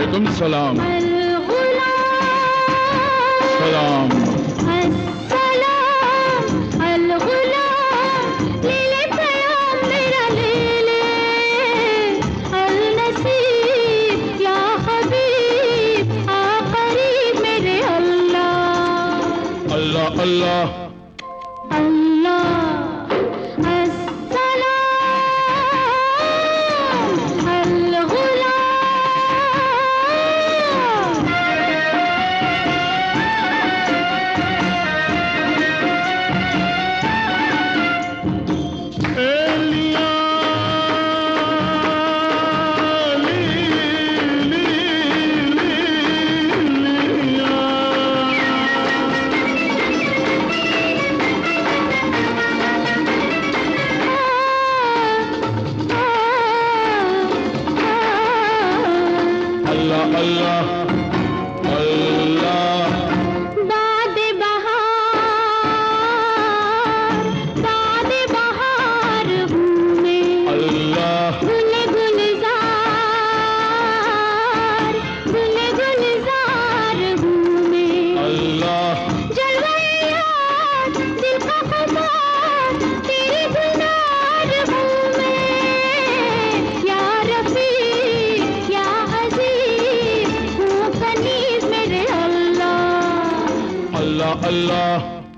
वालेकुम सलाम। सलाम। अल्लाह अल्लाह अल्लाह अल्लाह अल्लाह। बादे बहार हूँ मैं, अल्लाह गुलजार हूँ मैं, अल्लाह जलवायात दिल का ख़ुमार तेरी गुलजार हूँ मैं, या रफ़ी या अज़ीज़ हूँ कनीज़ मेरे अल्लाह। अल्लाह अल्लाह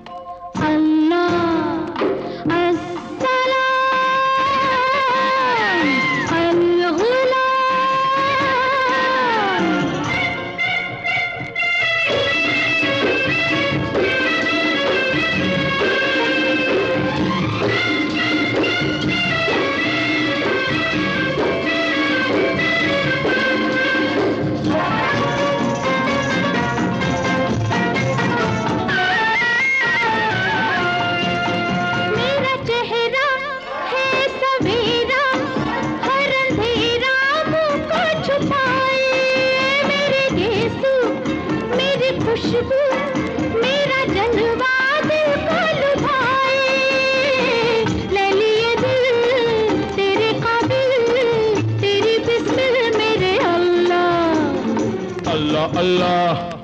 खुशबू मेरा जलवा दिल को लुभाए, ले लिए दिल तेरे काबिल, तेरी बिस्मिल मेरे अल्लाह। अल्लाह अल्लाह